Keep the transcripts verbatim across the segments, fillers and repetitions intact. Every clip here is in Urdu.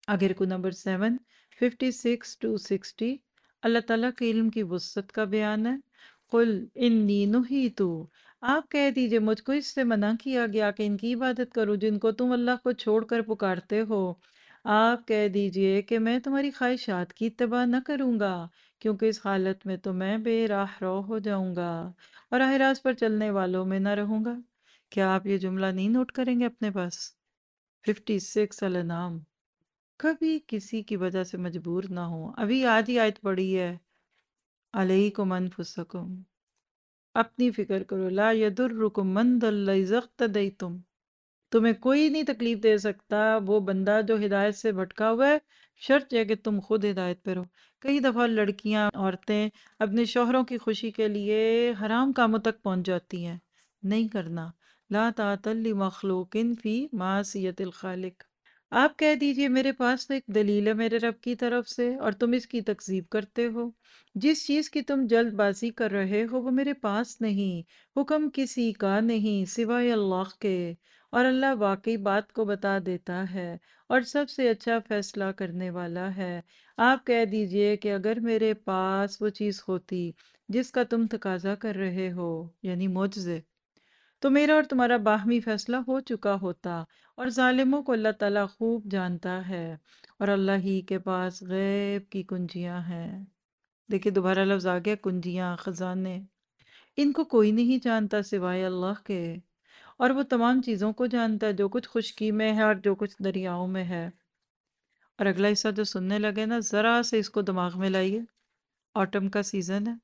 آگے رکو نمبر seven, fifty six to sixty, اللہ تعالیٰ کے علم کی وسعت کا بیان ہے۔ قل انی نہیتو، آپ کہہ دیجئے مجھ کو اس سے منع کیا گیا کہ ان کی عبادت کرو جن کو تم اللہ کو چھوڑ کر پکارتے ہو۔ آپ کہہ دیجئے کہ میں تمہاری خواہشات کی اتباع نہ کروں گا، کیونکہ اس حالت میں تو میں بے راہ رو ہو جاؤں گا اور راہ راست پر چلنے والوں میں نہ رہوں گا۔ کیا آپ یہ جملہ نہیں نوٹ کریں گے اپنے پاس؟ ففٹی سکس الانعام، کبھی کسی کی وجہ سے مجبور نہ ہوں۔ ابھی آج ہی آیت پڑھی ہے، علیکم انفسکم، اپنی فکر کرو، لا یضرکم من ضل اذا اہتدیتم، تمہیں کوئی نہیں تکلیف دے سکتا وہ بندہ جو ہدایت سے بھٹکا ہوا ہے، شرط یہ کہ تم خود ہدایت پہ رہو۔ کئی دفعہ لڑکیاں، عورتیں اپنے شوہروں کی خوشی کے لیے حرام کاموں تک پہنچ جاتی ہیں، نہیں کرنا۔ لا طاعۃ لمخلوق فی معصیۃ الخالق، آپ کہہ دیجئے میرے پاس تو ایک دلیل ہے میرے رب کی طرف سے اور تم اس کی تکذیب کرتے ہو۔ جس چیز کی تم جلد بازی کر رہے ہو وہ میرے پاس نہیں، حکم کسی کا نہیں سوائے اللہ کے، اور اللہ واقعی بات کو بتا دیتا ہے اور سب سے اچھا فیصلہ کرنے والا ہے۔ آپ کہہ دیجئے کہ اگر میرے پاس وہ چیز ہوتی جس کا تم تقاضا کر رہے ہو، یعنی معجزے، تو میرا اور تمہارا باہمی فیصلہ ہو چکا ہوتا، اور ظالموں کو اللہ تعالیٰ خوب جانتا ہے، اور اللہ ہی کے پاس غیب کی کنجیاں ہیں۔ دیکھیں دوبارہ لفظ آ گیا، کنجیاں، خزانے، ان کو کوئی نہیں جانتا سوائے اللہ کے، اور وہ تمام چیزوں کو جانتا ہے جو کچھ خشکی میں ہے اور جو کچھ دریاؤں میں ہے۔ اور اگلا حصہ جو سننے لگے نا، ذرا سے اس کو دماغ میں لائیے، آٹم کا سیزن ہے،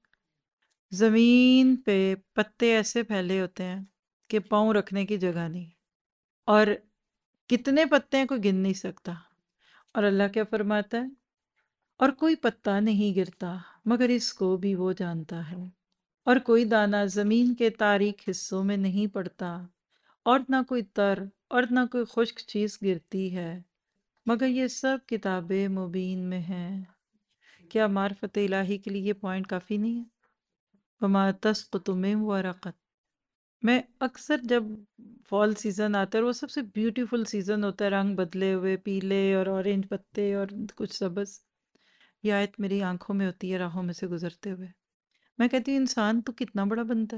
زمین پہ پتے ایسے پھیلے ہوتے ہیں کہ پاؤں رکھنے کی جگہ نہیں، اور کتنے پتے ہیں کوئی گن نہیں سکتا، اور اللہ کیا فرماتا ہے، اور کوئی پتا نہیں گرتا مگر اس کو بھی وہ جانتا ہے، اور کوئی دانہ زمین کے تاریک حصوں میں نہیں پڑتا، اور نہ کوئی تر اور نہ کوئی خشک چیز گرتی ہے، مگر یہ سب کتاب مبین میں ہیں۔ کیا معرفت الہی کے لیے یہ پوائنٹ کافی نہیں ہے؟ وما تسقط من ورقۃ، میں اکثر جب فال سیزن آتا ہے اور وہ سب سے بیوٹیفل سیزن ہوتا ہے، رنگ بدلے ہوئے پیلے اور اورنج پتے اور کچھ سبز، یہ آیت میری آنکھوں میں ہوتی ہے راہوں میں سے گزرتے ہوئے، میں کہتی ہوں انسان تو کتنا بڑا بنتا ہے،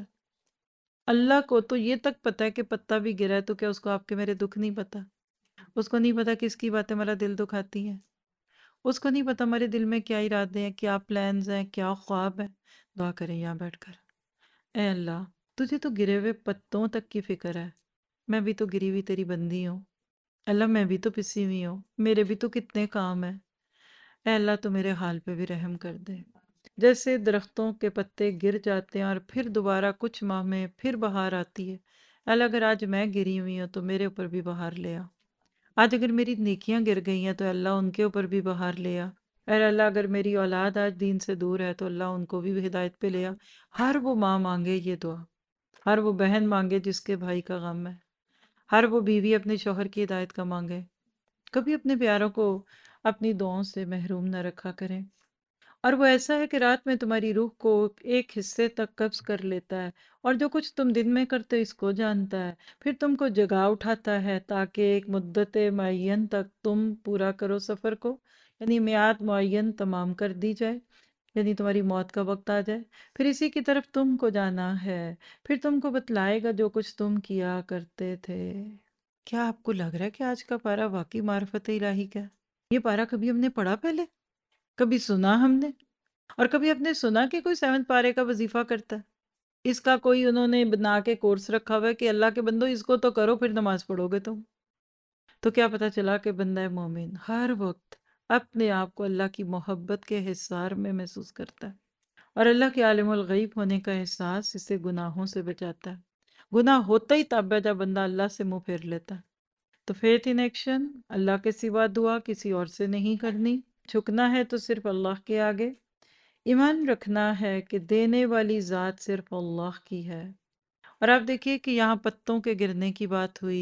اللہ کو تو یہ تک پتہ ہے کہ پتا بھی گرا ہے تو کیا اس کو آپ کے میرے دکھ نہیں پتا؟ اس کو نہیں پتا کس کی باتیں ہمارا دل دکھاتی ہیں؟ اس کو نہیں پتا ہمارے دل میں کیا ارادے ہیں، کیا پلانز ہیں، کیا خواب ہیں؟ دعا کریں یہاں بیٹھ کر، اے اللہ تجھے تو گرے ہوئے پتوں تک کی فکر ہے، میں بھی تو گری ہوئی تیری بندی ہوں، اللہ میں بھی تو پسی ہوئی ہوں، میرے بھی تو کتنے کام ہیں، اے اللہ تو میرے حال پہ بھی رحم کر دے۔ جیسے درختوں کے پتے گر جاتے ہیں اور پھر دوبارہ کچھ ماہ میں پھر بہار آتی ہے، اللہ اگر آج میں گری ہوئی ہوں تو میرے اوپر بھی بہار لے آ، آج اگر میری نیکیاں گر گئی ہیں تو اللہ ان کے اوپر بھی بہار لے آ، اے اللہ اگر میری اولاد آج دین سے دور ہے تو اللہ ان کو بھی ہدایت پہ لے آ۔ ہر وہ ماں مانگے یہ دعا، ہر وہ بہن مانگے جس کے بھائی کا غم ہے، ہر وہ بیوی اپنے شوہر کی ہدایت کا مانگے، کبھی اپنے پیاروں کو اپنی دعاؤں سے محروم نہ رکھا کریں۔ اور وہ ایسا ہے کہ رات میں تمہاری روح کو ایک حصے تک قبض کر لیتا ہے، اور جو کچھ تم دن میں کرتے اس کو جانتا ہے، پھر تم کو جگا اٹھاتا ہے تاکہ ایک مدت معین تک تم پورا کرو سفر کو، یعنی میعاد معین تمام کر دی جائے، یعنی تمہاری موت کا وقت آ جائے، پھر اسی کی طرف تم کو جانا ہے، پھر تم کو بتلائے گا جو کچھ تم کیا کرتے تھے۔ کیا آپ کو لگ رہا ہے کہ آج کا پارہ واقعی معرفت الہی کا ہے؟ یہ پارہ کبھی ہم نے پڑھا پہلے؟ کبھی سنا ہم نے؟ اور کبھی آپ نے سنا کہ کوئی سیونتھ پارے کا وظیفہ کرتا ہے؟ اس کا کوئی انہوں نے بنا کے کورس رکھا ہوا ہے کہ اللہ کے بندو اس کو تو کرو پھر نماز پڑھو گے تم؟ تو کیا پتا چلا کہ بندہ مومن ہر وقت اپنے آپ کو اللہ کی محبت کے حصار میں محسوس کرتا ہے، اور اللہ کے عالم الغیب ہونے کا احساس اسے گناہوں سے بچاتا ہے۔ گناہ ہوتا ہی تب ہے جب بندہ اللہ سے منہ پھیر لیتا ہے۔ تو فیتھ ان ایکشن، اللہ کے سوا دعا کسی اور سے نہیں کرنی، جھکنا ہے تو صرف اللہ کے آگے، ایمان رکھنا ہے کہ دینے والی ذات صرف اللہ کی ہے۔ اور آپ دیکھیے کہ یہاں پتوں کے گرنے کی بات ہوئی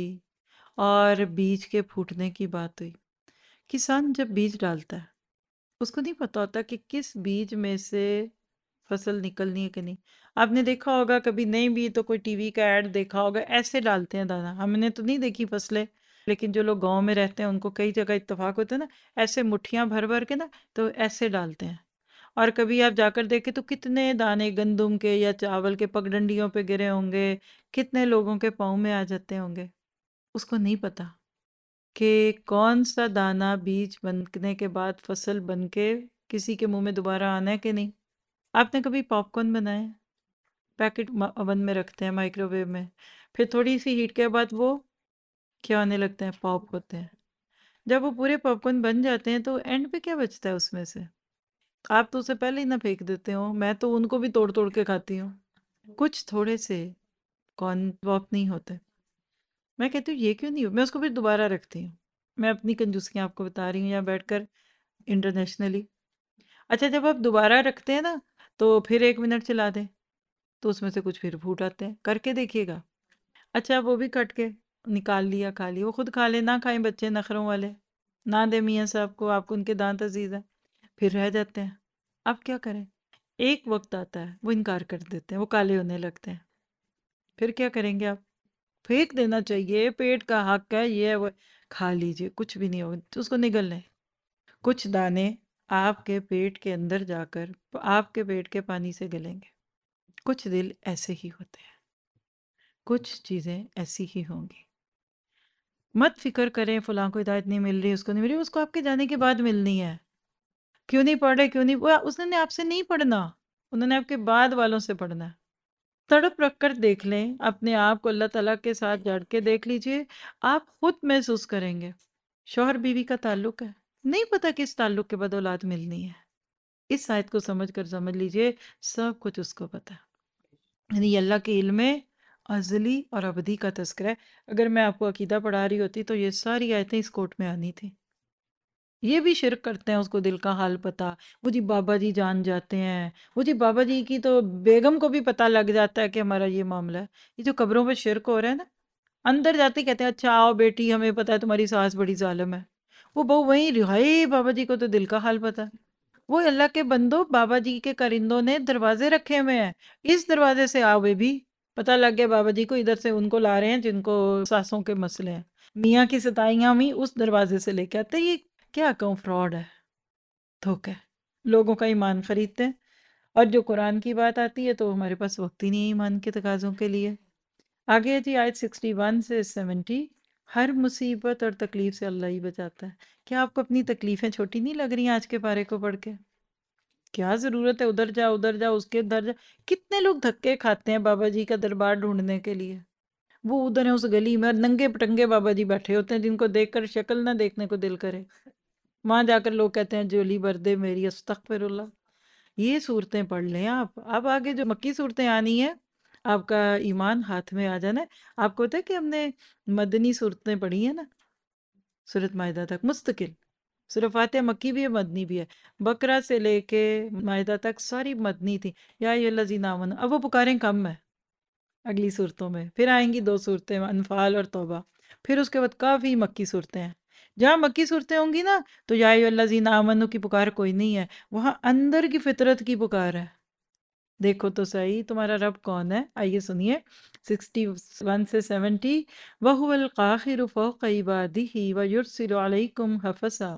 اور بیج کے پھوٹنے کی بات ہوئی۔ کسان جب بیج ڈالتا ہے اس کو نہیں پتا ہوتا کہ کس بیج میں سے فصل نکلنی ہے کہ نہیں۔ آپ نے دیکھا ہوگا کبھی نہیں بھی تو کوئی ٹی وی کا ایڈ دیکھا ہوگا، ایسے ڈالتے ہیں دانا، ہم نے تو نہیں دیکھی فصلیں لیکن جو لوگ گاؤں میں رہتے ہیں ان کو کئی جگہ اتفاق ہوتا ہے نا، ایسے مٹھیاں بھر بھر کے نا تو ایسے ڈالتے ہیں، اور کبھی آپ جا کر دیکھیں تو کتنے دانے گندم کے یا چاول کے پگڈنڈیوں پہ گرے ہوں گے، کتنے لوگوں کے پاؤں میں آ جاتے ہوں گے، اس کو نہیں پتا کہ کون سا دانہ بیج بننے کے بعد فصل بن کے کسی کے منہ میں دوبارہ آنا ہے کہ نہیں۔ آپ نے کبھی پاپ کارن بنائے ہیں؟ پیکٹ اوون میں رکھتے ہیں مائکرو ویو میں، پھر تھوڑی سی ہیٹ کے بعد وہ کیا آنے لگتے ہیں، پاپ ہوتے ہیں۔ جب وہ پورے پاپ کارن بن جاتے ہیں تو اینڈ پہ کیا بچتا ہے اس میں سے؟ آپ تو اسے پہلے ہی نہ پھینک دیتے ہو، میں تو ان کو بھی توڑ توڑ کے کھاتی ہوں۔ کچھ تھوڑے سے کارن پاپ نہیں ہوتے، میں کہتی ہوں یہ کیوں نہیں ہو، میں اس کو پھر دوبارہ رکھتی ہوں۔ میں اپنی کنجوسیاں آپ کو بتا رہی ہوں یہاں بیٹھ کر انٹرنیشنلی۔ اچھا جب آپ دوبارہ رکھتے ہیں نا تو پھر ایک منٹ چلا دیں تو اس میں سے کچھ پھر پھوٹ آتے ہیں، کر کے دیکھیے گا۔ اچھا وہ بھی کٹ کے نکال لیا، کھا لیا، وہ خود کھا لے، نہ کھائیں بچے نخروں والے، نہ دے میاں صاحب کو، آپ کو ان کے دانت عزیز ہیں، پھر رہ جاتے ہیں۔ اب کیا کریں؟ ایک وقت آتا ہے وہ انکار کر دیتے ہیں، وہ کالے ہونے لگتے ہیں، پھر کیا کریں گے آپ؟ پھینک دینا چاہیے، پیٹ کا حق ہے، یہ ہے وہ، کھا لیجئے، کچھ بھی نہیں ہوگا، تو اس کو نگل لیں۔ کچھ دانے آپ کے پیٹ کے اندر جا کر آپ کے پیٹ کے پانی سے گلیں گے۔ کچھ دل ایسے ہی ہوتے ہیں، کچھ چیزیں ایسی ہی ہوں گی۔ مت فکر کریں فلاں کو ہدایت نہیں مل رہی، اس کو نہیں مل رہی، اس کو آپ کے جانے کے بعد ملنی ہے۔ کیوں نہیں پڑھ رہے، کیوں نہیں، وہ اس نے آپ سے نہیں پڑھنا، انہوں نے آپ کے بعد والوں سے پڑھنا ہے۔ تڑپ رکھ کر دیکھ لیں اپنے آپ کو، اللہ تعالیٰ کے ساتھ جڑ کے دیکھ لیجئے، آپ خود محسوس کریں گے۔ شوہر بیوی کا تعلق ہے، نہیں پتا کس تعلق کے بعد اولاد ملنی ہے، اس آیت کو سمجھ کر سمجھ لیجئے سب کچھ اس کو پتا ہے، یعنی یہ اللہ کے علم میں ازلی اور ابدی کا تذکرہ ہے۔ اگر میں آپ کو عقیدہ پڑھا رہی ہوتی تو یہ ساری آیتیں اس کوٹ میں آنی تھی۔ یہ بھی شرک کرتے ہیں، اس کو دل کا حال پتا، وہ جی بابا جی جان جاتے ہیں، وہ جی بابا جی کی تو بیگم کو بھی پتہ لگ جاتا ہے کہ ہمارا یہ معاملہ ہے۔ یہ جو قبروں پہ شرک ہو رہا ہے نا، اندر جاتے ہی کہتے ہیں اچھا آؤ بیٹی ہمیں پتہ ہے تمہاری ساس بڑی ظالم ہے، وہ بہو وہیں رہائی بابا جی کو تو دل کا حال پتا ہے۔ وہ اللہ کے بندو، بابا جی کے کرندوں نے دروازے رکھے ہوئے ہیں، اس دروازے سے آؤ بے بھی، پتہ لگ گیا بابا جی کو، ادھر سے ان کو لا رہے ہیں جن کو ساسوں کے مسئلے ہیں، میاں کی ستائیاں بھی اس دروازے سے لے کے آتے۔ یہ کیا کہوں، فراڈ ہے، دھوکہ ہے، لوگوں کا ایمان خریدتے ہیں، اور جو قرآن کی بات آتی ہے تو ہمارے پاس وقت ہی نہیں ہے ایمان کے تقاضوں کے لیے۔ آگے ہے جی آیت سکسٹی ون سے سیونٹی، ہر مصیبت اور تکلیف سے اللہ ہی بچاتا ہے۔ کیا آپ کو اپنی تکلیفیں چھوٹی نہیں لگ رہی ہیں آج کے پارے کو پڑھ کے؟ کیا ضرورت ہے ادھر جا ادھر جا اس کے ادھر جا، کتنے لوگ دھکے کھاتے ہیں بابا جی کا دربار ڈھونڈنے کے لیے، وہ ادھر ہیں اس گلی میں، ننگے پٹنگے بابا جی بیٹھے ہوتے ہیں جن کو دیکھ کر شکل نہ دیکھنے کو دل کرے، وہاں جا کر لوگ کہتے ہیں جولی بردے میری، استغفر اللہ۔ یہ صورتیں پڑھ لیں آپ، اب آگے جو مکی صورتیں آنی ہیں آپ کا ایمان ہاتھ میں آ جانا ہے۔ آپ کو پتہ ہے کہ ہم نے مدنی صورتیں پڑھی ہیں نا، سورۃ مائدہ تک مستقل، سورہ فاتحہ مکی بھی ہے مدنی بھی ہے، بقرہ سے لے کے مائدہ تک ساری مدنی تھی۔ یا ایھا الذین آمنوا، اب وہ پکاریں کم ہے اگلی صورتوں میں، پھر آئیں گی دو صورتیں انفال اور توبہ، پھر اس کے بعد کافی مکی صورتیں ہیں۔ جہاں مکی صورتیں ہوں گی نا تو یا ایھا الذین آمنوا کی پکار کوئی نہیں ہے، وہاں اندر کی فطرت کی پکار ہے، دیکھو تو صحیح تمہارا رب کون ہے۔ آئیے سنیے سکسٹی ون سے سیونٹی، وَهُوَ الْقَاهِرُ فَوْقَ عِبَادِهِ وَيُرْسِلُ عَلَيْكُمْ حَفَظًا،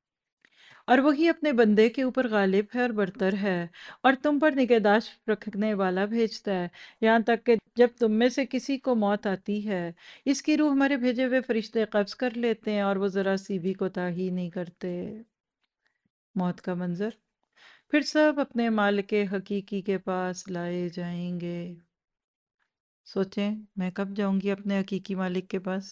اور وہی اپنے بندے کے اوپر غالب ہے اور برتر ہے، اور تم پر نگہداشت رکھنے والا بھیجتا ہے، یہاں تک کہ جب تم میں سے کسی کو موت آتی ہے اس کی روح ہمارے بھیجے ہوئے فرشتے قبض کر لیتے ہیں، اور وہ ذرا سی بھی کوتاہی نہیں کرتے۔ موت کا منظر، پھر سب اپنے مالک حقیقی کے پاس لائے جائیں گے۔ سوچیں میں کب جاؤں گی اپنے حقیقی مالک کے پاس؟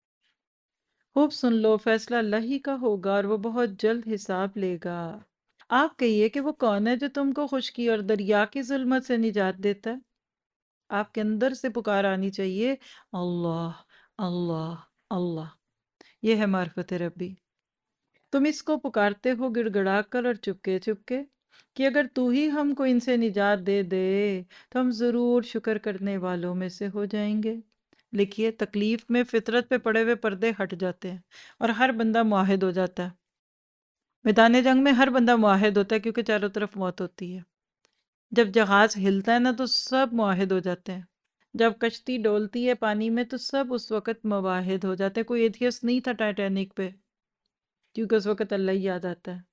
خوب سن لو، فیصلہ اللہ ہی کا ہوگا اور وہ بہت جلد حساب لے گا۔ آپ کہیے کہ وہ کون ہے جو تم کو خشکی اور دریا کی ظلمت سے نجات دیتا ہے؟ آپ کے اندر سے پکار آنی چاہیے، اللہ اللہ اللہ، یہ ہے معرفت ربی۔ تم اس کو پکارتے ہو گڑ گڑا کر اور چپکے چپکے کہ اگر تو ہی ہم کو ان سے نجات دے دے تو ہم ضرور شکر کرنے والوں میں سے ہو جائیں گے۔ لکھیے تکلیف میں فطرت پہ پڑے ہوئے پردے ہٹ جاتے ہیں اور ہر بندہ معاہد ہو جاتا ہے۔ میدان جنگ میں ہر بندہ معاہد ہوتا ہے کیونکہ چاروں طرف موت ہوتی ہے۔ جب جہاز ہلتا ہے نا تو سب معاہد ہو جاتے ہیں۔ جب کشتی ڈولتی ہے پانی میں تو سب اس وقت مواحد ہو جاتے ہیں، کوئی ایتھیسٹ نہیں تھا ٹائٹینک پہ، کیونکہ اس وقت اللہ ہی یاد آتا ہے۔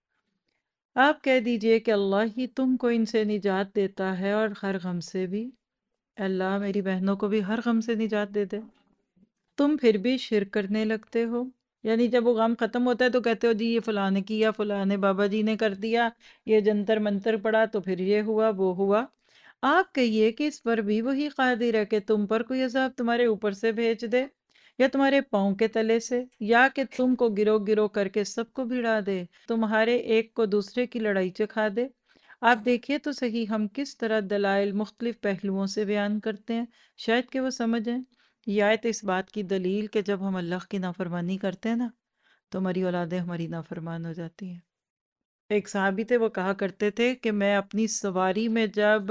آپ کہہ دیجئے کہ اللہ ہی تم کو ان سے نجات دیتا ہے اور ہر غم سے بھی، اللہ میری بہنوں کو بھی ہر غم سے نجات دے دے، تم پھر بھی شرک کرنے لگتے ہو۔ یعنی جب وہ غم ختم ہوتا ہے تو کہتے ہو جی یہ فلاں نے کیا، فلاں نے بابا جی نے کر دیا، یہ جنتر منتر پڑا تو پھر یہ ہوا وہ ہوا۔ آپ کہیے کہ اس پر بھی وہی قادر ہے کہ تم پر کوئی عذاب تمہارے اوپر سے بھیج دے، یا تمہارے پاؤں کے تلے سے، یا کہ تم کو گرو گرو کر کے سب کو بھڑا دے، تمہارے ایک کو دوسرے کی لڑائی چکھا دے۔ آپ دیکھیے تو صحیح ہم کس طرح دلائل مختلف پہلوؤں سے بیان کرتے ہیں، شاید کہ وہ سمجھیں۔ یہ آیت اس بات کی دلیل کہ جب ہم اللہ کی نافرمانی کرتے ہیں نا تو ہماری اولادیں ہماری نافرمان ہو جاتی ہیں۔ ایک صحابی تھے، وہ کہا کرتے تھے کہ میں اپنی سواری میں جب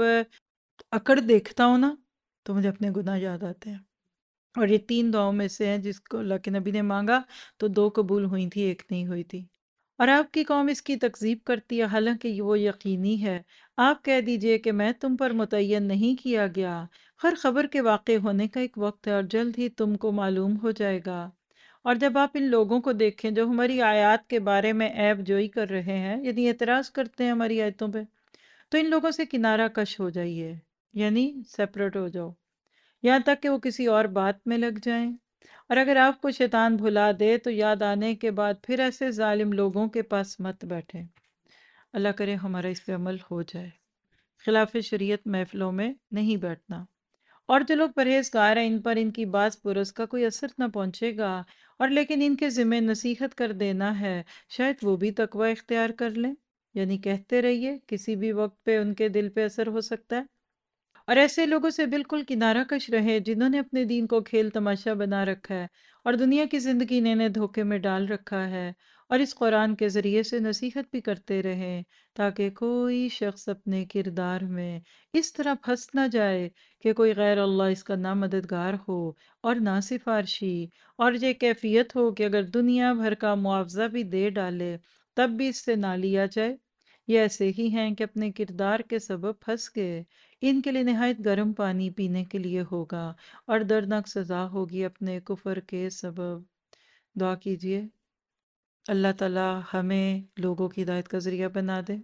اکڑ دیکھتا ہوں نا تو مجھے اپنے گناہ یاد آتے ہیں، اور یہ تین دعاؤں میں سے ہیں جس کو اللہ کے نبی نے مانگا تو دو قبول ہوئی تھی، ایک نہیں ہوئی تھی، اور آپ کی قوم اس کی تکذیب کرتی ہے حالانکہ وہ یقینی ہے۔ آپ کہہ دیجئے کہ میں تم پر متعین نہیں کیا گیا، ہر خبر کے واقع ہونے کا ایک وقت ہے اور جلد ہی تم کو معلوم ہو جائے گا۔ اور جب آپ ان لوگوں کو دیکھیں جو ہماری آیات کے بارے میں عیب جوئی کر رہے ہیں، یعنی اعتراض کرتے ہیں ہماری آیتوں پہ، تو ان لوگوں سے کنارہ کش ہو جائیے، یعنی سیپریٹ ہو جاؤ، یہاں تک کہ وہ کسی اور بات میں لگ جائیں۔ اور اگر آپ کو شیطان بھلا دے تو یاد آنے کے بعد پھر ایسے ظالم لوگوں کے پاس مت بیٹھیں۔ اللہ کرے ہمارا اس پہ عمل ہو جائے، خلاف شریعت محفلوں میں نہیں بیٹھنا، اور جو لوگ پرہیزگار ہیں ان پر ان کی باز پرس کا کوئی اثر نہ پہنچے گا، اور لیکن ان کے ذمہ نصیحت کر دینا ہے، شاید وہ بھی تقوی اختیار کر لیں، یعنی کہتے رہیے، کسی بھی وقت پہ ان کے دل پہ اثر ہو سکتا ہے۔ اور ایسے لوگوں سے بالکل کنارہ کش رہے جنہوں نے اپنے دین کو کھیل تماشا بنا رکھا ہے اور دنیا کی زندگی نے انہیں دھوکے میں ڈال رکھا ہے، اور اس قرآن کے ذریعے سے نصیحت بھی کرتے رہیں تاکہ کوئی شخص اپنے کردار میں اس طرح پھنس نہ جائے کہ کوئی غیر اللہ اس کا نہ مددگار ہو اور نہ سفارشی، اور یہ کیفیت ہو کہ اگر دنیا بھر کا معاوضہ بھی دے ڈالے تب بھی اس سے نہ لیا جائے۔ یہ ایسے ہی ہیں کہ اپنے کردار کے سبب پھنس گئے، ان کے لیے نہایت گرم پانی پینے کے لیے ہوگا اور دردناک سزا ہوگی اپنے کفر کے سبب۔ دعا کیجئے اللہ تعالی ہمیں لوگوں کی ہدایت کا ذریعہ بنا دے۔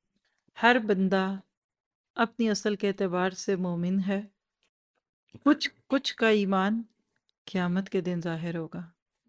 ہر بندہ اپنی اصل کے اعتبار سے مومن ہے، کچھ کچھ کا ایمان قیامت کے دن ظاہر ہوگا۔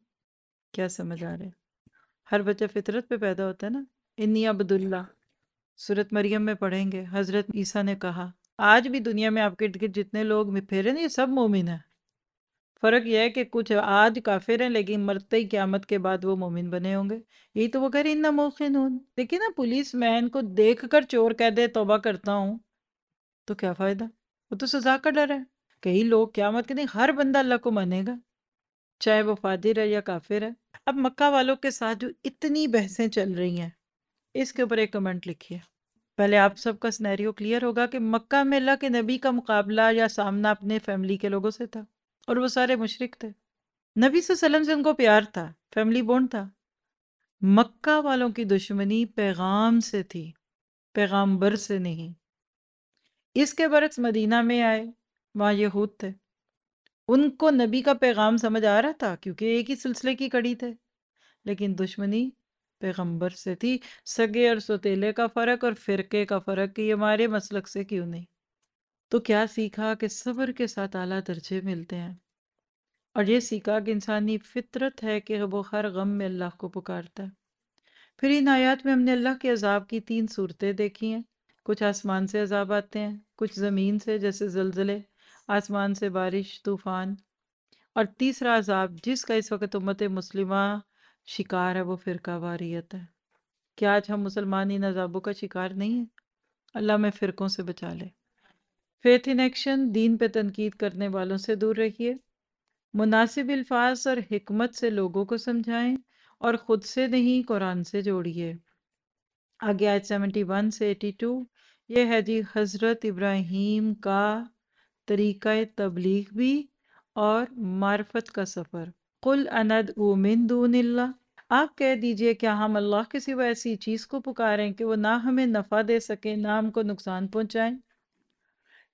کیا سمجھ آ رہے؟ ہر بچہ فطرت پہ پیدا ہوتا ہے نا، انی عبداللہ، سورۃ مریم میں پڑھیں گے، حضرت عیسیٰ نے کہا آج بھی دنیا میں آپ کے ارد گرد جتنے لوگ پھیرے نا یہ سب مومن ہیں، فرق یہ ہے کہ کچھ آج کافر ہیں لیکن مرتے ہی قیامت کے بعد وہ مومن بنے ہوں گے۔ یہی تو وہ کہہ رہے ہیں اِنَّ مُوقِنُونَ۔ دیکھیں نا، پولیس مین کو دیکھ کر چور کہہ دے توبہ کرتا ہوں تو کیا فائدہ، وہ تو سزا کا ڈر ہے۔ کئی لوگ قیامت کے دن ہر بندہ اللہ کو مانے گا، چاہے وہ فاجر ہے یا کافر ہے۔ اب مکہ والوں کے ساتھ جو اتنی بحثیں چل رہی ہیں اس کے اوپر ایک کمنٹ لکھیے۔ پہلے آپ سب کا سنیریو کلیئر ہوگا کہ مکہ میں اللہ کے نبی کا مقابلہ یا سامنا اپنے فیملی کے لوگوں سے تھا، اور وہ سارے مشرک تھے۔ نبی صلی اللہ علیہ وسلم سے ان کو پیار تھا، فیملی بونڈ تھا۔ مکہ والوں کی دشمنی پیغام سے تھی، پیغامبر سے نہیں۔ اس کے برعکس مدینہ میں آئے، وہاں یہود تھے، ان کو نبی کا پیغام سمجھ آ رہا تھا کیونکہ ایک ہی سلسلے کی کڑی تھے، لیکن دشمنی پیغمبر سے تھی۔ سگے اور سوتیلے کا فرق اور فرقے کا فرق کہ یہ ہمارے مسلک سے کیوں نہیں۔ تو کیا سیکھا کہ صبر کے ساتھ اعلیٰ درجے ملتے ہیں، اور یہ سیکھا کہ انسانی فطرت ہے کہ وہ ہر غم میں اللہ کو پکارتا ہے۔ پھر ان آیات میں ہم نے اللہ کے عذاب کی تین صورتیں دیکھی ہیں، کچھ آسمان سے عذاب آتے ہیں، کچھ زمین سے جیسے زلزلے، آسمان سے بارش، طوفان، اور تیسرا عذاب جس کا اس وقت امت مسلمہ شکار ہے وہ فرقہ واریت ہے۔ کیا آج ہم مسلمان ان عذابوں کا شکار نہیں ہیں؟ اللہ میں فرقوں سے بچا لے۔ فیتھ ان ایکشن، دین پہ تنقید کرنے والوں سے دور رہیے، مناسب الفاظ اور حکمت سے لوگوں کو سمجھائیں اور خود سے نہیں قرآن سے جوڑیے۔ آگے آیت سیونٹی ون سے ایٹی ٹو، یہ ہے جی حضرت ابراہیم کا طریقہ تبلیغ بھی اور معرفت کا سفر۔ قُلْ أَنَدْعُو مِن دُونِ اللَّهِ، آپ کہہ دیجئے کیا ہم اللہ کے سوا ایسی چیز کو پکاریں کہ وہ نہ ہمیں نفع دے سکے نہ ہم کو نقصان پہنچائیں؟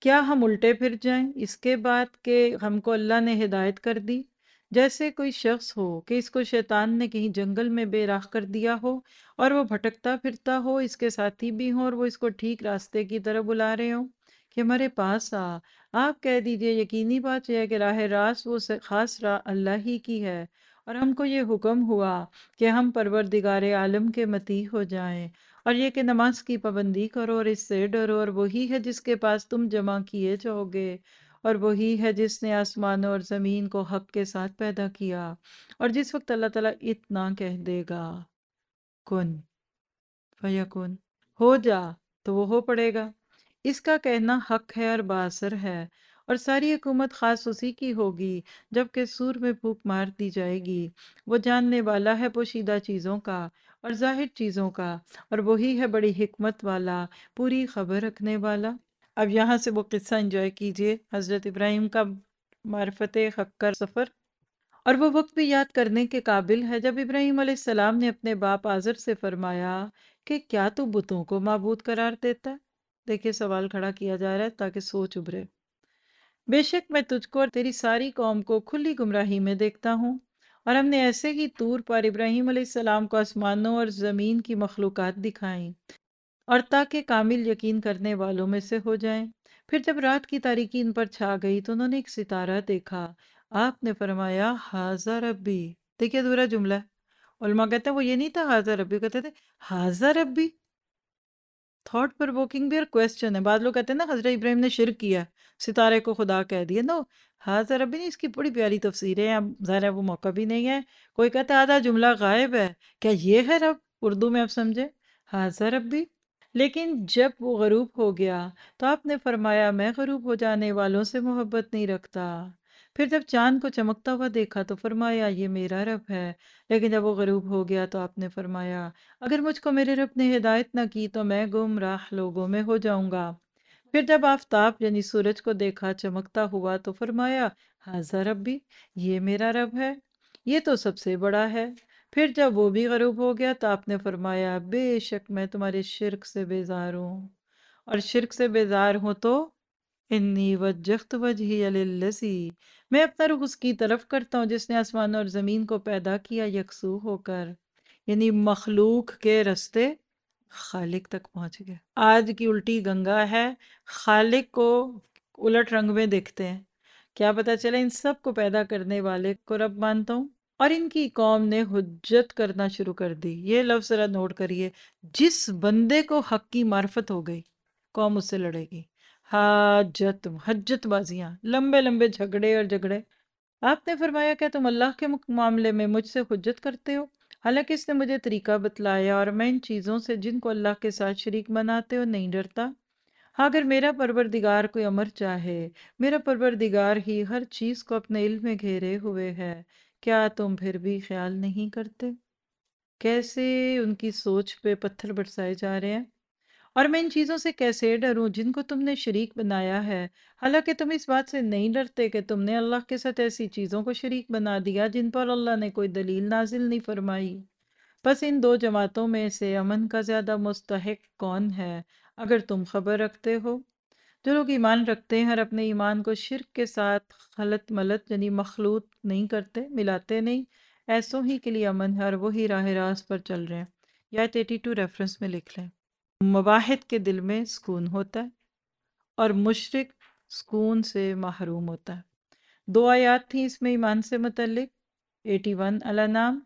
کیا ہم الٹے پھر جائیں اس کے بعد کہ ہم کو اللہ نے ہدایت کر دی؟ جیسے کوئی شخص ہو کہ اس کو شیطان نے کہیں جنگل میں بے راہ کر دیا ہو اور وہ بھٹکتا پھرتا ہو، اس کے ساتھی بھی ہوں اور وہ اس کو ٹھیک راستے کی طرف بلا رہے ہوں کہ ہمارے پاس آ۔ آپ کہہ دیجئے یقینی بات یہ ہے کہ راہ راست وہ سے- خاص راہ اللہ ہی کی ہے، اور ہم کو یہ حکم ہوا کہ ہم پروردگار عالم کے مطیع ہو جائیں، اور یہ کہ نماز کی پابندی کرو اور اس سے ڈرو، اور وہی ہے جس کے پاس تم جمع کیے جاؤ گے، اور وہی ہے جس نے آسمانوں اور زمین کو حق کے ساتھ پیدا کیا، اور جس وقت اللہ تعالیٰ اتنا کہہ دے گا کن فیکن، ہو جا، تو وہ ہو پڑے گا۔ اس کا کہنا حق ہے اور باثر ہے، اور ساری حکومت خاص اسی کی ہوگی جبکہ سور میں پھونک مار دی جائے گی۔ وہ جاننے والا ہے پوشیدہ چیزوں کا اور ظاہر چیزوں کا، اور وہی ہے بڑی حکمت والا، پوری خبر رکھنے والا۔ اب یہاں سے وہ قصہ انجوائے کیجئے، حضرت ابراہیم کا معرفت حق کا سفر۔ اور وہ وقت بھی یاد کرنے کے قابل ہے جب ابراہیم علیہ السلام نے اپنے باپ آزر سے فرمایا کہ کیا تو بتوں کو معبود قرار دیتا ہے؟ دیکھیے سوال کھڑا کیا جا رہا ہے تاکہ سوچ ابھرے۔ بے شک میں تجھ کو اور تیری ساری قوم کو کھلی گمراہی میں دیکھتا ہوں، اور ہم نے ایسے ہی طور پر ابراہیم علیہ السلام کو آسمانوں اور زمین کی مخلوقات دکھائیں، اور تاکہ کامل یقین کرنے والوں میں سے ہو جائیں۔ پھر جب رات کی تاریکی ان پر چھا گئی تو انہوں نے ایک ستارہ دیکھا۔ آپ نے فرمایا ہاذا ربی۔ دیکھیے ادھورا جملہ ہے، علماء کہتے ہیں وہ یہ نہیں تھا ہاذا ربی، کہتے تھے ہاذا ربی۔ تھاٹ پرووکنگ بھی اور کویسچن ہے۔ بعض لوگ کہتے ہیں نا حضرت ابراہیم نے شرک کیا، ستارے کو خدا کہہ دیا۔ نو، ہاذا ربی نہیں، اس کی بڑی پیاری تفسیریں ہیں، اب ظاہر ہے وہ موقع بھی نہیں ہے۔ کوئی کہتا ہے آدھا جملہ غائب ہے، کیا یہ ہے رب؟ اردو میں اب سمجھے، ہاذا ربی۔ لیکن جب وہ غروب ہو گیا تو آپ نے فرمایا میں غروب ہو جانے والوں سے محبت نہیں رکھتا۔ پھر جب چاند کو چمکتا ہوا دیکھا تو فرمایا یہ میرا رب ہے۔ لیکن جب وہ غروب ہو گیا تو آپ نے فرمایا اگر مجھ کو میرے رب نے ہدایت نہ کی تو میں گمراہ لوگوں میں ہو جاؤں گا۔ پھر جب آفتاب یعنی سورج کو دیکھا چمکتا ہوا تو فرمایا ہاذا ربی، یہ میرا رب ہے، یہ تو سب سے بڑا ہے۔ پھر جب وہ بھی غروب ہو گیا تو آپ نے فرمایا بے شک میں تمہارے شرک سے بیزار ہوں، اور شرک سے بیزار ہوں تو انی وجہت وجہی للذی، میں اپنا رخ اس کی طرف کرتا ہوں جس نے آسمان اور زمین کو پیدا کیا یکسو ہو کر، یعنی مخلوق کے رستے خالق تک پہنچ گئے۔ آج کی الٹی گنگا ہے، خالق کو الٹ رنگ میں دیکھتے ہیں۔ کیا پتا چلے ان سب کو پیدا کرنے والے کو رب مانتا ہوں۔ اور ان کی قوم نے حجت کرنا شروع کر دی۔ یہ لفظ ذرا نوٹ کریے، جس بندے کو حق کی معرفت ہو گئی قوم اس سے لڑے گی۔ حاجت، حجت بازیاں، لمبے لمبے جھگڑے اور جھگڑے۔ آپ نے فرمایا کیا تم اللہ کے مق- معاملے میں مجھ سے حجت کرتے ہو، حالانکہ اس نے مجھے طریقہ بتلایا اور میں ان چیزوں سے جن کو اللہ کے ساتھ شریک بناتے ہو نہیں ڈرتا۔ ہاں اگر میرا پروردگار کوئی امر چاہے، میرا پروردگار ہی ہر چیز کو اپنے علم میں گھیرے ہوئے ہے، کیا تم پھر بھی خیال نہیں کرتے؟ کیسے ان کی سوچ پہ پتھر برسائے جا رہے ہیں۔ اور میں ان چیزوں سے کیسے ڈروں جن کو تم نے شریک بنایا ہے، حالانکہ تم اس بات سے نہیں ڈرتے کہ تم نے اللہ کے ساتھ ایسی چیزوں کو شریک بنا دیا جن پر اللہ نے کوئی دلیل نازل نہیں فرمائی۔ بس ان دو جماعتوں میں سے امن کا زیادہ مستحق کون ہے اگر تم خبر رکھتے ہو؟ جو لوگ ایمان رکھتے ہیں اور اپنے ایمان کو شرک کے ساتھ خلط ملط یعنی مخلوط نہیں کرتے، ملاتے نہیں، ایسوں ہی کے لیے امن ہے اور وہی راہ راست پر چل رہے ہیں۔ یا ایٹی ٹو ریفرنس میں لکھ لیں۔ مواحد کے دل میں سکون ہوتا ہے اور مشرک سکون سے محروم ہوتا ہے۔ دو آیات تھیں اس میں ایمان سے متعلق، ایٹی ون الانام،